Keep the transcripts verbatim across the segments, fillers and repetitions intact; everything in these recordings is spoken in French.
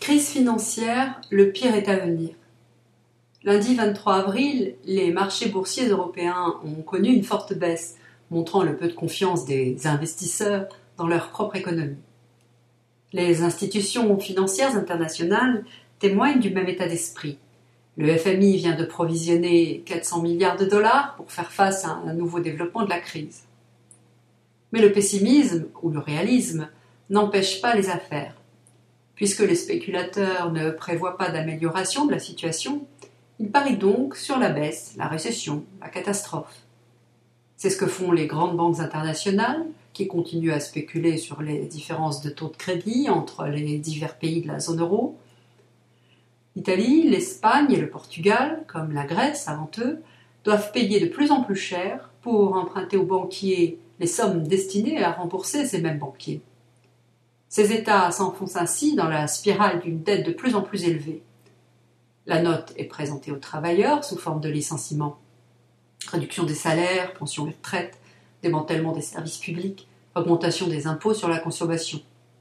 Crise financière, le pire est à venir. Lundi vingt-trois avril, les marchés boursiers européens ont connu une forte baisse, montrant le peu de confiance des investisseurs dans leur propre économie. Les institutions financières internationales témoignent du même état d'esprit. Le F M I vient de provisionner quatre cents milliards de dollars pour faire face à un nouveau développement de la crise. Mais le pessimisme ou le réalisme n'empêche pas les affaires. Puisque les spéculateurs ne prévoient pas d'amélioration de la situation, ils parient donc sur la baisse, la récession, la catastrophe. C'est ce que font les grandes banques internationales, qui continuent à spéculer sur les différences de taux de crédit entre les divers pays de la zone euro. L'Italie, l'Espagne et le Portugal, comme la Grèce avant eux, doivent payer de plus en plus cher pour emprunter aux banquiers les sommes destinées à rembourser ces mêmes banquiers. Ces États s'enfoncent ainsi dans la spirale d'une dette de plus en plus élevée. La note est présentée aux travailleurs sous forme de licenciements. Réduction des salaires, pensions et retraites, démantèlement des services publics, augmentation des impôts sur la consommation.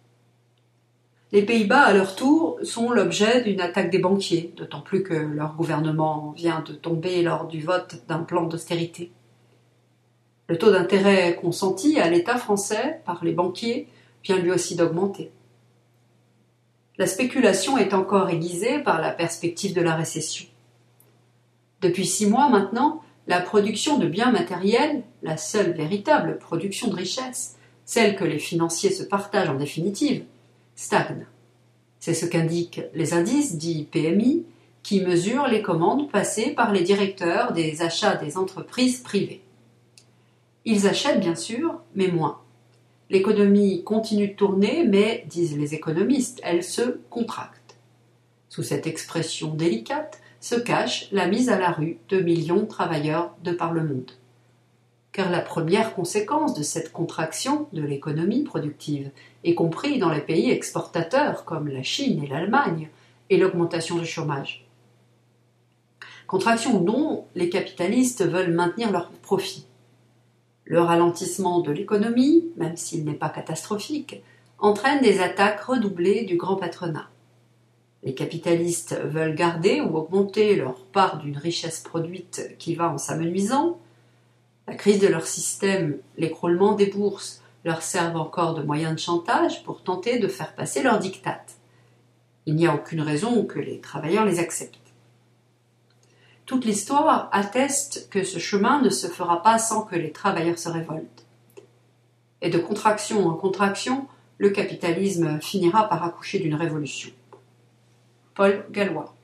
Les Pays-Bas, à leur tour, sont l'objet d'une attaque des banquiers, d'autant plus que leur gouvernement vient de tomber lors du vote d'un plan d'austérité. Le taux d'intérêt consenti à l'État français par les banquiers vient lui aussi d'augmenter. La spéculation est encore aiguisée par la perspective de la récession. Depuis six mois maintenant, la production de biens matériels, la seule véritable production de richesse, celle que les financiers se partagent en définitive, stagne. C'est ce qu'indiquent les indices dits P M I, qui mesurent les commandes passées par les directeurs des achats des entreprises privées. Ils achètent bien sûr, mais moins. L'économie continue de tourner, mais, disent les économistes, elle se contracte. Sous cette expression délicate se cache la mise à la rue de millions de travailleurs de par le monde. Car la première conséquence de cette contraction de l'économie productive, y compris dans les pays exportateurs comme la Chine et l'Allemagne, est l'augmentation du chômage. Contraction dont les capitalistes veulent maintenir leurs profits. Le ralentissement de l'économie, même s'il n'est pas catastrophique, entraîne des attaques redoublées du grand patronat. Les capitalistes veulent garder ou augmenter leur part d'une richesse produite qui va en s'amenuisant. La crise de leur système, l'écroulement des bourses, leur servent encore de moyen de chantage pour tenter de faire passer leurs diktats. Il n'y a aucune raison que les travailleurs les acceptent. Toute l'histoire atteste que ce chemin ne se fera pas sans que les travailleurs se révoltent. Et de contraction en contraction, le capitalisme finira par accoucher d'une révolution. Paul Gallois.